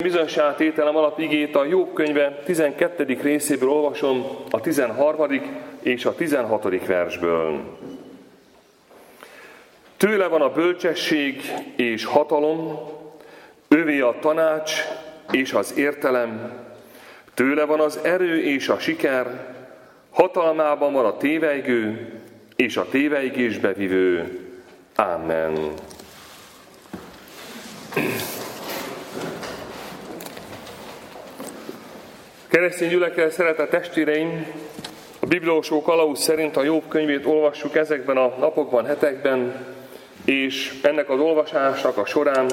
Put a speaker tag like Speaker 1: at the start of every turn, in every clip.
Speaker 1: Bizonyságtételem alapigét a Jobb könyve 12. részéből olvasom, a 13. és a 16. versből. Tőle van a bölcsesség és hatalom, övé a tanács és az értelem, tőle van az erő és a siker, hatalmában van a tévejgő és a tévejgésbe vivő. Amen. Keresztény gyülekezet, szeretett testvéreim, a Bibliolvasó kalauz szerint a Jobb könyvét olvassuk ezekben a napokban, hetekben, és ennek az olvasásnak a során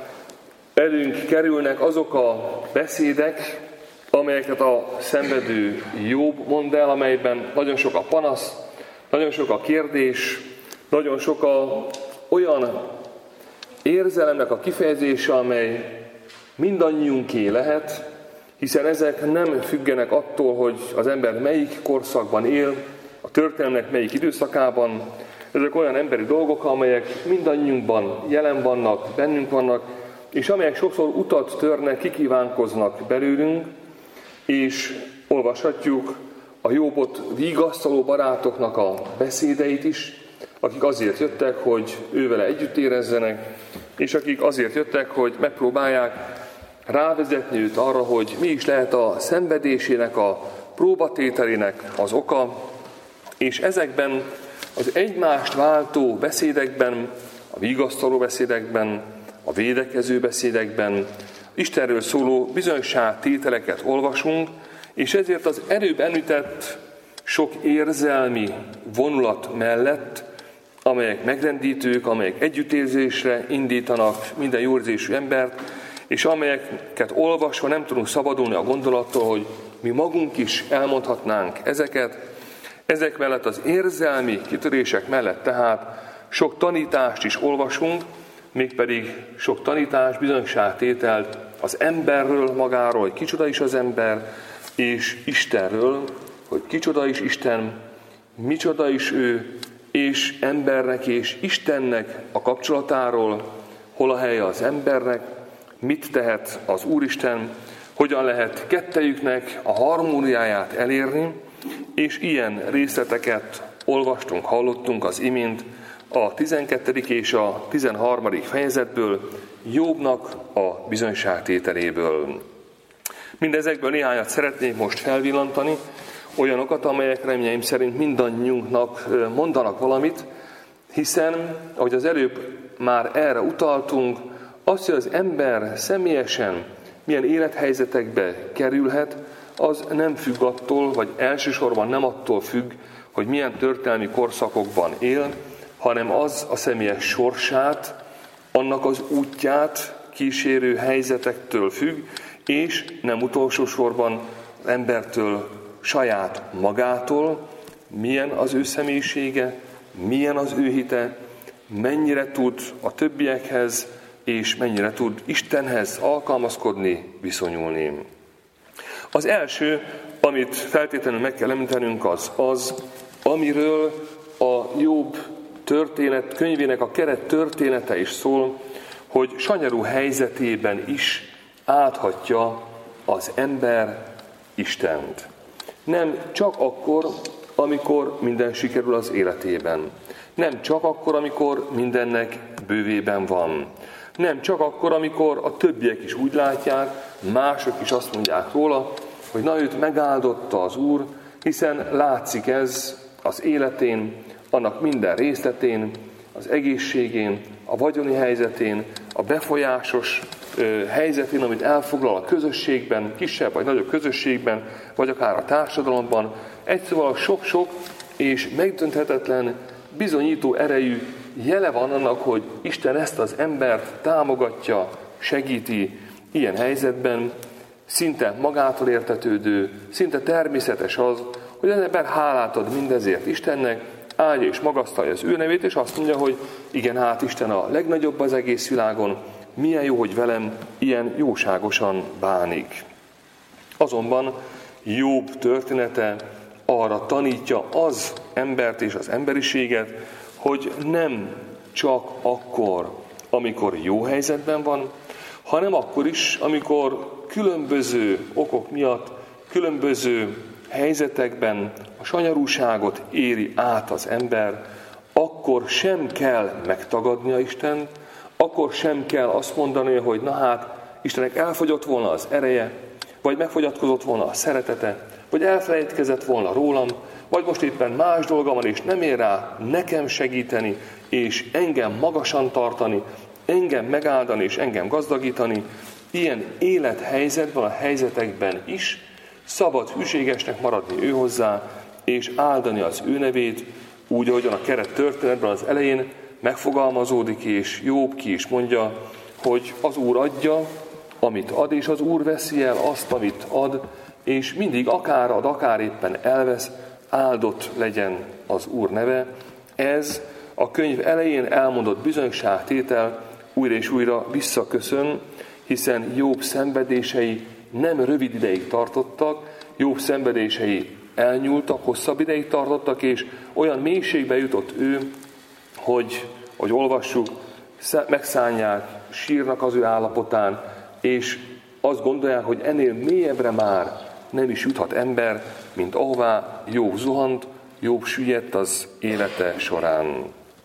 Speaker 1: elünk kerülnek azok a beszédek, amelyeket a szenvedő Jobb mond el, amelyben nagyon sok a panasz, nagyon sok a kérdés, nagyon sok olyan érzelemnek a kifejezése, amely mindannyiunké lehet, hiszen ezek nem függenek attól, hogy az ember melyik korszakban él, a történelemnek melyik időszakában. Ezek olyan emberi dolgok, amelyek mindannyiunkban jelen vannak, bennünk vannak, és amelyek sokszor utat törnek, kikívánkoznak belőlünk, és olvashatjuk a Jobbot vigasztaló barátoknak a beszédeit is, akik azért jöttek, hogy ővele együtt érezzenek, és akik azért jöttek, hogy megpróbálják rávezetni őt arra, hogy mi is lehet a szenvedésének, a próbatételének az oka, és ezekben az egymást váltó beszédekben, a vigasztaló beszédekben, a védekező beszédekben Istenről szóló bizonyságtételeket olvasunk, és ezért az előbb említett sok érzelmi vonulat mellett, amelyek megrendítők, amelyek együttérzésre indítanak minden jóérzésű embert, és amelyeket olvasva nem tudunk szabadulni a gondolattól, hogy mi magunk is elmondhatnánk ezeket. Ezek mellett, az érzelmi kitörések mellett tehát sok tanítást is olvasunk, mégpedig sok tanítás, bizonyságtételt az emberről magáról, hogy kicsoda is az ember, és Istenről, hogy kicsoda is Isten, micsoda is ő, és embernek és Istennek a kapcsolatáról, hol a helye az embernek, mit tehet az Úristen, hogyan lehet kettejüknek a harmóniáját elérni, és ilyen részleteket olvastunk, hallottunk az imént a 12. és a 13. fejezetből, Jobbnak a bizonyságtételéből. Mindezekből néhányat szeretnék most felvillantani, olyanokat, amelyek reményeim szerint mindannyiunknak mondanak valamit, hiszen, ahogy az előbb már erre utaltunk, az, hogy az ember személyesen milyen élethelyzetekbe kerülhet, az nem függ attól, vagy elsősorban nem attól függ, hogy milyen történelmi korszakokban él, hanem az a személyes sorsát, annak az útját kísérő helyzetektől függ, és nem utolsó sorban az embertől, saját magától, milyen az ő személyisége, milyen az ő hite, mennyire tud a többiekhez, és mennyire tud Istenhez alkalmazkodni, viszonyulni. Az első, amit feltétlenül meg kell említenünk, az, amiről a Jobb történet könyvének a keret története is szól, hogy sanyarú helyzetében is áthatja az ember Istent. Nem csak akkor, amikor minden sikerül az életében. Nem csak akkor, amikor mindennek bővében van. Nem csak akkor, amikor a többiek is úgy látják, mások is azt mondják róla, hogy na, őt megáldotta az Úr, hiszen látszik ez az életén, annak minden részletén, az egészségén, a vagyoni helyzetén, a befolyásos helyzetén, amit elfoglal a közösségben, kisebb vagy nagyobb közösségben, vagy akár a társadalomban. Egyszerűen sok-sok és megdönthetetlen, bizonyító erejű jele van annak, hogy Isten ezt az embert támogatja, segíti ilyen helyzetben, szinte magától értetődő, szinte természetes az, hogy az ember hálát ad mindezért Istennek, áldja és magasztalja az ő nevét, és azt mondja, hogy igen, hát Isten a legnagyobb az egész világon, milyen jó, hogy velem ilyen jóságosan bánik. Azonban Jobb története arra tanítja az embert és az emberiséget, hogy nem csak akkor, amikor jó helyzetben van, hanem akkor is, amikor különböző okok miatt, különböző helyzetekben a sanyarúságot éri át az ember, akkor sem kell megtagadnia Istent, akkor sem kell azt mondani, hogy na hát, Istennek elfogyott volna az ereje, vagy megfogyatkozott volna a szeretete, vagy elfelejtkezett volna rólam, vagy most éppen más dolga van, és nem ér rá nekem segíteni, és engem magasan tartani, engem megáldani, és engem gazdagítani. Ilyen élethelyzetben, a helyzetekben is szabad hűségesnek maradni ő hozzá, és áldani az ő nevét, úgy, ahogyan a keret történetben az elején megfogalmazódik, és Jobb ki is mondja, hogy az Úr adja, amit ad, és az Úr veszi el azt, amit ad, és mindig akár ad, akár éppen elvesz, áldott legyen az Úr neve. Ez a könyv elején elmondott bizonyságtétel újra és újra visszaköszön, hiszen Jobb szenvedései nem rövid ideig tartottak, Jobb szenvedései elnyúltak, hosszabb ideig tartottak, és olyan mélységbe jutott ő, hogy olvassuk, megszánják, sírnak az ő állapotán, és azt gondolják, hogy ennél mélyebbre már nem is juthat ember, mint ahová Jobb zuhant, Jobb süllyedt az élete során.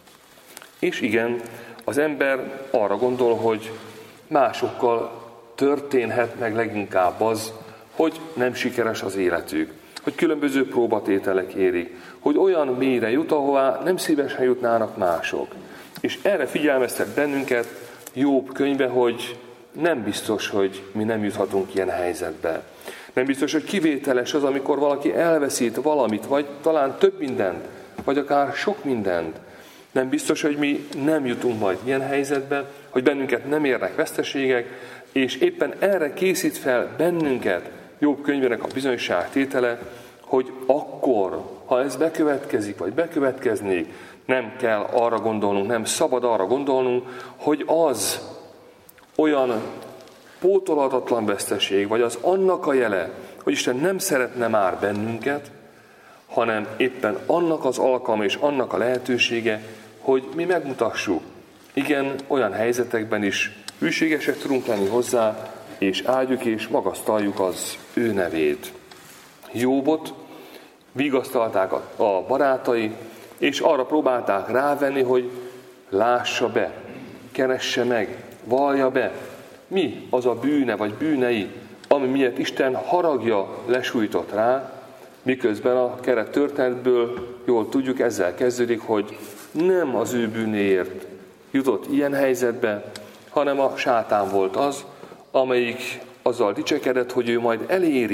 Speaker 1: És igen, az ember arra gondol, hogy másokkal történhet meg leginkább az, hogy nem sikeres az életük, hogy különböző próbatételek érik, hogy olyan mélyre jut, ahová nem szívesen jutnának mások. És erre figyelmeztet bennünket Jobb könyve, hogy nem biztos, hogy mi nem juthatunk ilyen helyzetbe. Nem biztos, hogy kivételes az, amikor valaki elveszít valamit, vagy talán több mindent, vagy akár sok mindent. Nem biztos, hogy mi nem jutunk majd ilyen helyzetbe, hogy bennünket nem érnek veszteségek, és éppen erre készít fel bennünket Jobb könyvének a bizonyságtétele, hogy akkor, ha ez bekövetkezik, vagy bekövetkeznék, nem kell arra gondolnunk, nem szabad arra gondolnunk, hogy az olyan pótolhatatlan veszteség, vagy az annak a jele, hogy Isten nem szeretne már bennünket, hanem éppen annak az alkalma és annak a lehetősége, hogy mi megmutassuk. Igen, olyan helyzetekben is hűségesek tudunk lenni hozzá, és áldjuk és magasztaljuk az ő nevét. Jobbot vigasztalták a barátai, és arra próbálták rávenni, hogy lássa be, keresse meg, vallja be, mi az a bűne vagy bűnei, ami miatt Isten haragja lesújtott rá, miközben a keret történetből jól tudjuk, ezzel kezdődik, hogy nem az ő bűnéért jutott ilyen helyzetbe, hanem a sátán volt az, amelyik azzal dicsekedett, hogy ő majd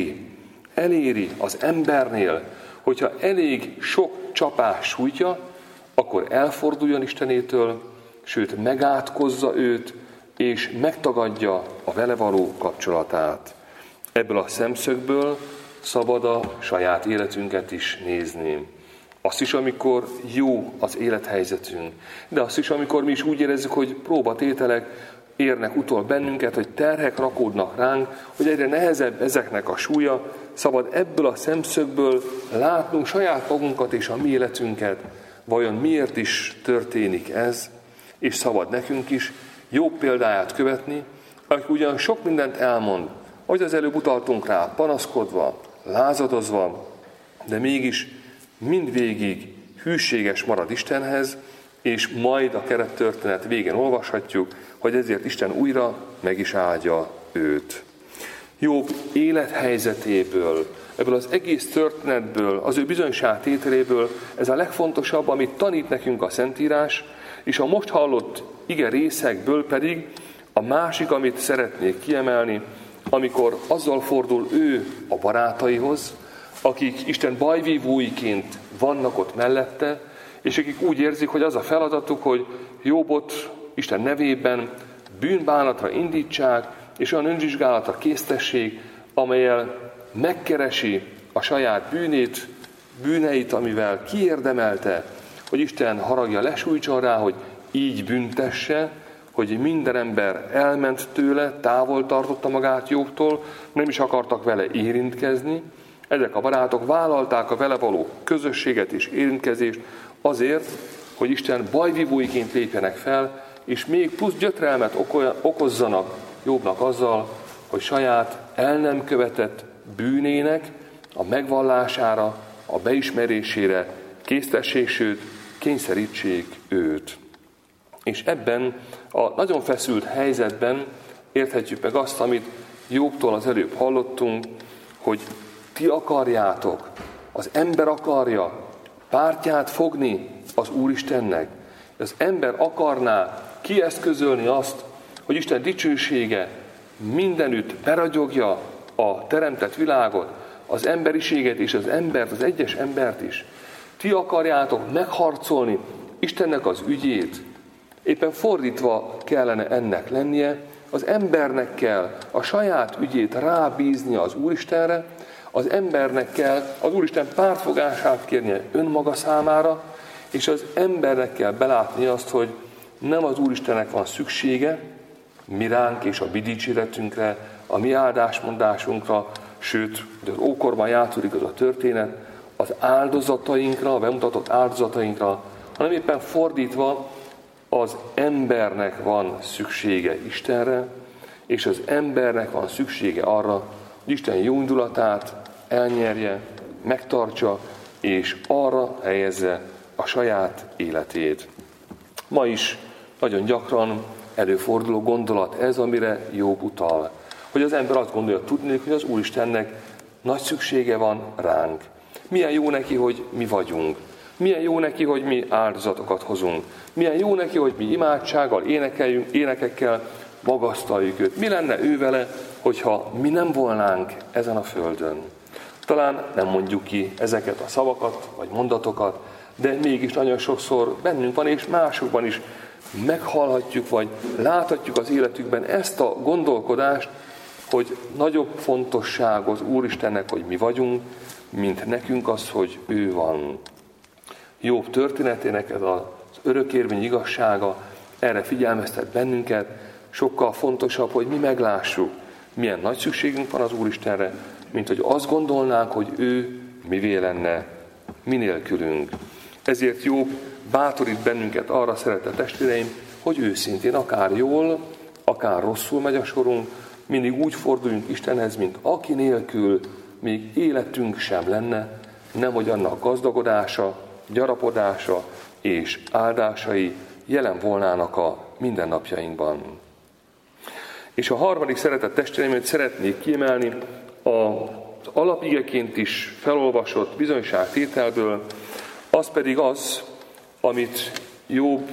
Speaker 1: eléri az embernél, hogyha elég sok csapás sújtja, akkor elforduljon Istenétől, sőt megátkozza őt, és megtagadja a vele való kapcsolatát. Ebből a szemszögből szabad a saját életünket is nézni. Azt is, amikor jó az élethelyzetünk, de azt is, amikor mi is úgy érezzük, hogy próbatételek érnek utol bennünket, hogy terhek rakódnak ránk, hogy egyre nehezebb ezeknek a súlya, szabad ebből a szemszögből látnunk saját magunkat és a mi életünket, vajon miért is történik ez, és szabad nekünk is Jobb példáját követni, aki ugyan sok mindent elmond, ahogy az előbb utaltunk rá, panaszkodva, lázadozva, de mégis mindvégig hűséges marad Istenhez, és majd a kerettörténet végén olvashatjuk, hogy ezért Isten újra meg is áldja őt. Jobb élethelyzetéből, ebből az egész történetből, az ő bizonyságtételéből ez a legfontosabb, amit tanít nekünk a Szentírás, és a most hallott ige részekből pedig a másik, amit szeretnék kiemelni, amikor azzal fordul ő a barátaihoz, akik Isten bajvívóiként vannak ott mellette, és akik úgy érzik, hogy az a feladatuk, hogy Jobbot Isten nevében bűnbánatra indítsák, és olyan önvizsgálatra késztessék, amellyel megkeresi a saját bűneit, amivel kiérdemelte, hogy Isten haragja lesújtson rá, hogy így büntesse, hogy minden ember elment tőle, távol tartotta magát Jobbtól, nem is akartak vele érintkezni. Ezek a barátok vállalták a vele való közösséget és érintkezést azért, hogy Isten bajvívóiként lépjenek fel, és még plusz gyötrelmet okozzanak Jobbnak azzal, hogy saját el nem követett bűnének a megvallására, a beismerésére késztessék, sőt, kényszerítsék őt. És ebben a nagyon feszült helyzetben érthetjük meg azt, amit Jobbtól az előbb hallottunk, hogy ti akarjátok, az ember akarja pártját fogni az Úristennek. Az ember akarná kieszközölni azt, hogy Isten dicsősége mindenütt beragyogja a teremtett világot, az emberiséget és az embert, az egyes embert is. Ti akarjátok megharcolni Istennek az ügyét. Éppen fordítva kellene ennek lennie, az embernek kell a saját ügyét rábíznia az Úristenre, az embernek kell az Úristen pártfogását kérnie önmaga számára, és az embernek kell belátni azt, hogy nem az Úristennek van szüksége mi ránk és a mi dicséretünkre, a mi áldásmondásunkra, sőt, de az ókorban játszódik az a történet, az áldozatainkra, a bemutatott áldozatainkra, hanem éppen fordítva, az embernek van szüksége Istenre, és az embernek van szüksége arra, hogy Isten jó indulatát elnyerje, megtartsa, és arra helyezze a saját életét. Ma is nagyon gyakran előforduló gondolat ez, amire Jobb utal. Hogy az ember azt gondolja, tudnék, hogy az Úristennek nagy szüksége van ránk. Milyen jó neki, hogy mi vagyunk. Milyen jó neki, hogy mi áldozatokat hozunk. Milyen jó neki, hogy mi imádsággal, énekeljünk, énekekkel magasztaljuk őt. Mi lenne ő vele, hogyha mi nem volnánk ezen a földön? Talán nem mondjuk ki ezeket a szavakat, vagy mondatokat, de mégis nagyon sokszor bennünk van, és másokban is meghallhatjuk, vagy láthatjuk az életükben ezt a gondolkodást, hogy nagyobb fontosság az Úristennek, hogy mi vagyunk, mint nekünk az, hogy ő van. Jobb történetének ez az örökérvény igazsága erre figyelmeztet bennünket, sokkal fontosabb, hogy mi meglássuk, milyen nagy szükségünk van az Úristenre, mint hogy azt gondolnánk, hogy ő mivé lenne mi nélkülünk. Ezért Jobb bátorít bennünket arra, szeretett testvéreim, hogy őszintén, akár jól, akár rosszul megy a sorunk, mindig úgy forduljunk Istenhez, mint aki nélkül még életünk sem lenne, nemhogy annak gazdagodása, gyarapodása és áldásai jelen volnának a mindennapjainkban. És a harmadik szeretett testvéremet szeretnék kiemelni az alapigeként is felolvasott bizonyságtételből, az pedig az, amit Jobb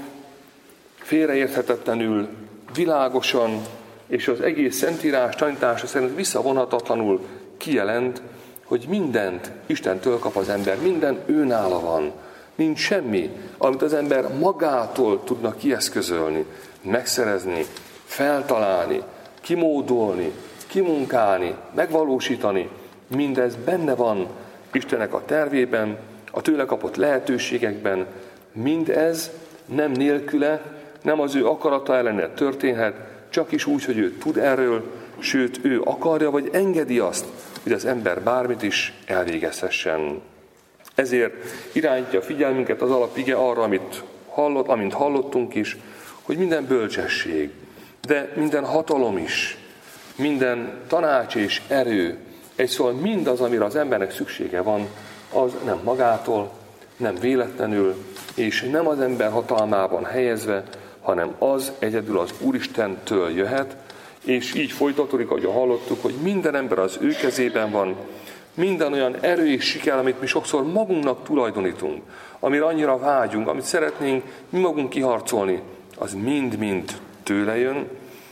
Speaker 1: félreérthetetlenül, világosan és az egész Szentírás tanítása szerint visszavonhatatlanul kijelent, hogy mindent Istentől kap az ember, minden őnála van. Nincs semmi, amit az ember magától tudna kieszközölni, megszerezni, feltalálni, kimódolni, kimunkálni, megvalósítani. Mindez benne van Istennek a tervében, a tőle kapott lehetőségekben. Mindez nem nélküle, nem az ő akarata ellenére történhet, csak is úgy, hogy ő tud erről, sőt, ő akarja, vagy engedi azt, hogy az ember bármit is elvégezhessen. Ezért irányítja a figyelmünket az alapige arra, amint hallottunk is, hogy minden bölcsesség, de minden hatalom is, minden tanács és erő, egy szóval mindaz, amire az embernek szüksége van, az nem magától, nem véletlenül, és nem az ember hatalmában helyezve, hanem az egyedül az Úristentől jöhet, és így folytatódik, ahogy hallottuk, hogy minden ember az ő kezében van, minden olyan erő és siker, amit mi sokszor magunknak tulajdonítunk, amire annyira vágyunk, amit szeretnénk mi magunk kiharcolni, az mind-mind tőle jön,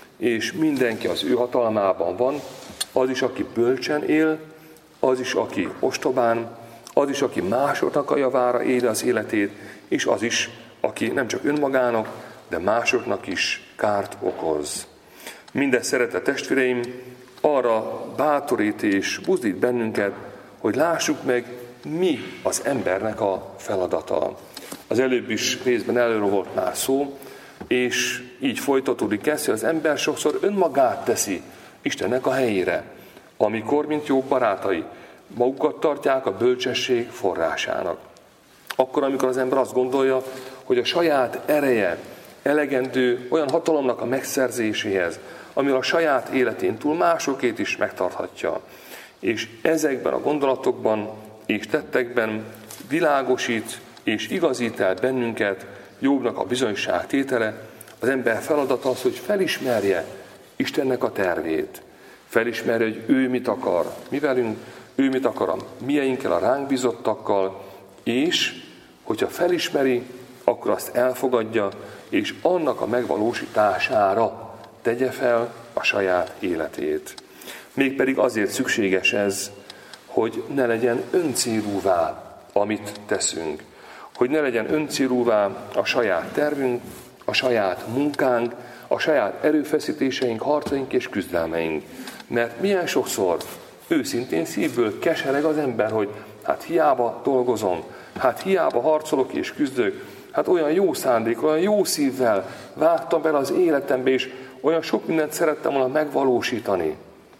Speaker 1: és mindenki az ő hatalmában van, az is, aki bölcsen él, az is, aki ostobán, az is, aki másoknak a javára éli az életét, és az is, aki nem csak önmagának, de másoknak is kárt okoz. Mindez, szeretett testvéreim, arra bátorít és buzdít bennünket, hogy lássuk meg, mi az embernek a feladata. Az előbb is részben előről volt már szó, és így folytatódik ez, hogy az ember sokszor önmagát teszi Istennek a helyére, amikor, mint jó barátai, magukat tartják a bölcsesség forrásának. Akkor, amikor az ember azt gondolja, hogy a saját ereje elegendő olyan hatalomnak a megszerzéséhez, ami a saját életén túl másokét is megtarthatja. És ezekben a gondolatokban és tettekben világosít és igazít el bennünket Jobbnak a bizonyságtétele. Az ember feladata az, hogy felismerje Istennek a tervét. Felismerje, hogy ő mit akar mi velünk, ő mit akar a mieinkkel, a ránk bizottakkal, és hogyha felismeri, akkor azt elfogadja, és annak a megvalósítására tegye fel a saját életét. Mégpedig azért szükséges ez, hogy ne legyen öncélúvá, amit teszünk. Hogy ne legyen öncélúvá a saját tervünk, a saját munkánk, a saját erőfeszítéseink, harcaink és küzdelmeink. Mert milyen sokszor őszintén szívből kesereg az ember, hogy hát hiába dolgozom, hát hiába harcolok és küzdök, hát olyan jó szándék, olyan jó szívvel vágtam bele az életembe, és olyan sok mindent szerettem volna megvalósítani.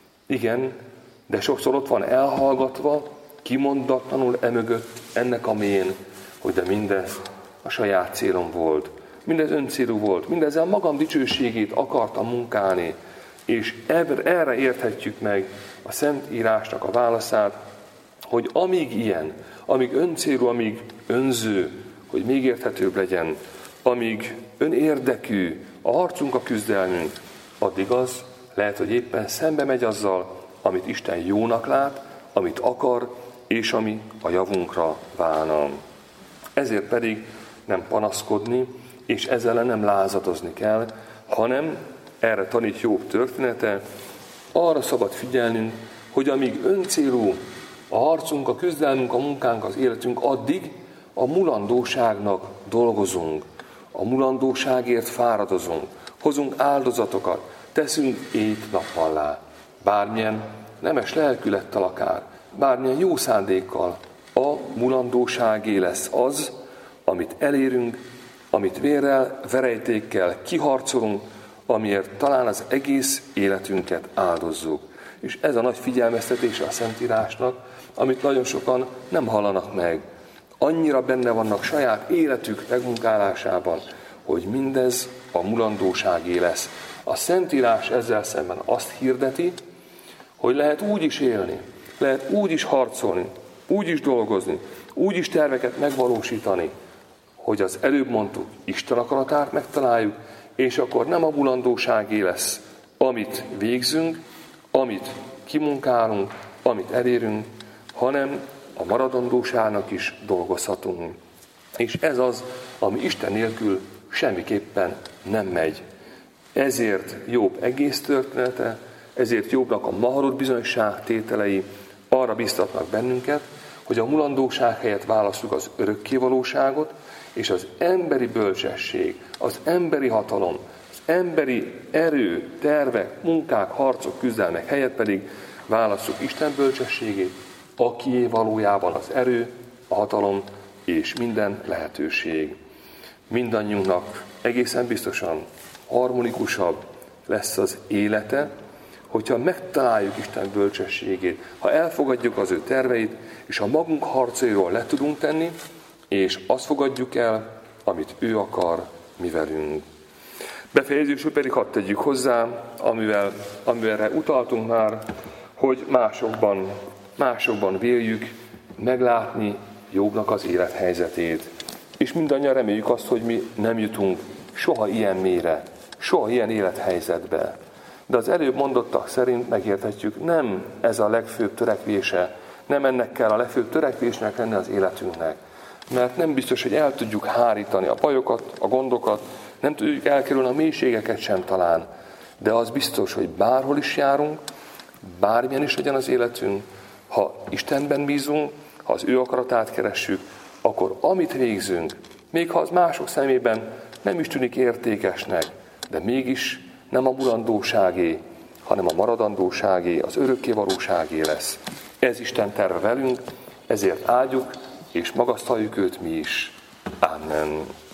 Speaker 1: Igen, de sokszor ott van elhallgatva, kimondatlanul emögött ennek a mélyén, hogy de mindez a saját célom volt. Mindez öncélú volt, mindezzel magam dicsőségét akartam munkálni, és erre érthetjük meg a Szentírásnak a válaszát, hogy amíg ilyen, amíg öncélú, amíg önző, hogy még érthetőbb legyen, amíg önérdekű a harcunk, a küzdelmünk, addig az lehet, hogy éppen szembe megy azzal, amit Isten jónak lát, amit akar, és ami a javunkra válna. Ezért pedig nem panaszkodni, és ezzel nem lázadozni kell, hanem erre tanít Jobb története, arra szabad figyelnünk, hogy amíg öncélú a harcunk, a küzdelmünk, a munkánk, az életünk, addig a mulandóságnak dolgozunk, a mulandóságért fáradozunk, hozunk áldozatokat, teszünk éjt-nappallá, bármilyen nemes lelkülettel akár, bármilyen jó szándékkal, a mulandóságé lesz az, amit elérünk, amit vérrel, verejtékkel kiharcolunk, amiért talán az egész életünket áldozzuk. És ez a nagy figyelmeztetése a Szentírásnak, amit nagyon sokan nem hallanak meg. Annyira benne vannak saját életük megmunkálásában, hogy mindez a mulandóságé lesz. A Szentírás ezzel szemben azt hirdeti, hogy lehet úgy is élni, lehet úgy is harcolni, úgy is dolgozni, úgy is terveket megvalósítani, hogy az előbb mondtuk, Isten akaratát megtaláljuk, és akkor nem a mulandóságé lesz, amit végzünk, amit kimunkálunk, amit elérünk, hanem a maradandóságnak is dolgozhatunk. És ez az, ami Isten nélkül semmiképpen nem megy. Ezért Jobb egész története, ezért Jobbnak a maharott bizonyságtételei arra biztatnak bennünket, hogy a mulandóság helyett válasszuk az örökkévalóságot, és az emberi bölcsesség, az emberi hatalom, az emberi erő, tervek, munkák, harcok, küzdelmek helyett pedig válasszuk Isten bölcsességét, akié valójában az erő, a hatalom és minden lehetőség. Mindannyiunknak egészen biztosan harmonikusabb lesz az élete, hogyha megtaláljuk Isten bölcsességét, ha elfogadjuk az ő terveit, és a magunk harcairól le tudunk tenni, és azt fogadjuk el, amit ő akar mi velünk. Befejezésül pedig hadd tegyük hozzá, amivelre utaltunk már, hogy másokban véljük meglátni Jobbnak az élethelyzetét. És mindannyian reméljük azt, hogy mi nem jutunk soha ilyen mélyre, soha ilyen élethelyzetbe. De az előbb mondottak szerint megérthetjük, nem ez a legfőbb törekvése, nem ennek kell a legfőbb törekvésnek lenni az életünknek. Mert nem biztos, hogy el tudjuk hárítani a bajokat, a gondokat, nem tudjuk elkerülni a mélységeket sem talán. De az biztos, hogy bárhol is járunk, bármilyen is legyen az életünk, ha Istenben bízunk, ha az ő akaratát keressük, akkor amit végzünk, még ha az mások szemében nem is tűnik értékesnek, de mégis nem a mulandóságé, hanem a maradandóságé, az örökkévalóságé lesz. Ez Isten terve velünk, ezért áldjuk és magasztaljuk őt mi is. Amen.